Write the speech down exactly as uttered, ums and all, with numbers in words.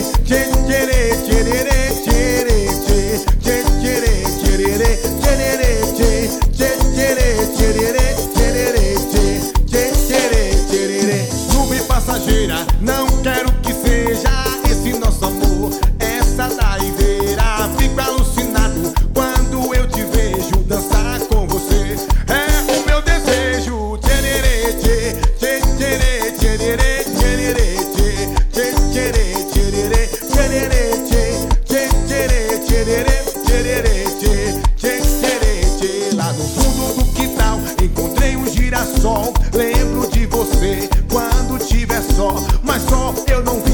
tchê, tcherê, tcherê, tcherê, tchê, tchê, tcherê, tcherê, tcherê, tchê, tchê, tcherê, tcherê, tcherê, tchê, tchê, tcherê, tcherê. Nuvem passageira, não quero que seja esse nosso amor, essa raiveira. Fico alucinado quando eu te vejo dançar com você. É o meu desejo. Tcherê, tchê, tchê, tcherê, tcherê, tcherê, tchê, tchê, tcherê, tcherê, tcherê, tchê, tchê, tcherê, tcherê, tcherê, tchê, tchê, tcherê, tchê. Lá no fundo do quintal encontrei um girassol. Lembro de você quando tiver só, mas só eu não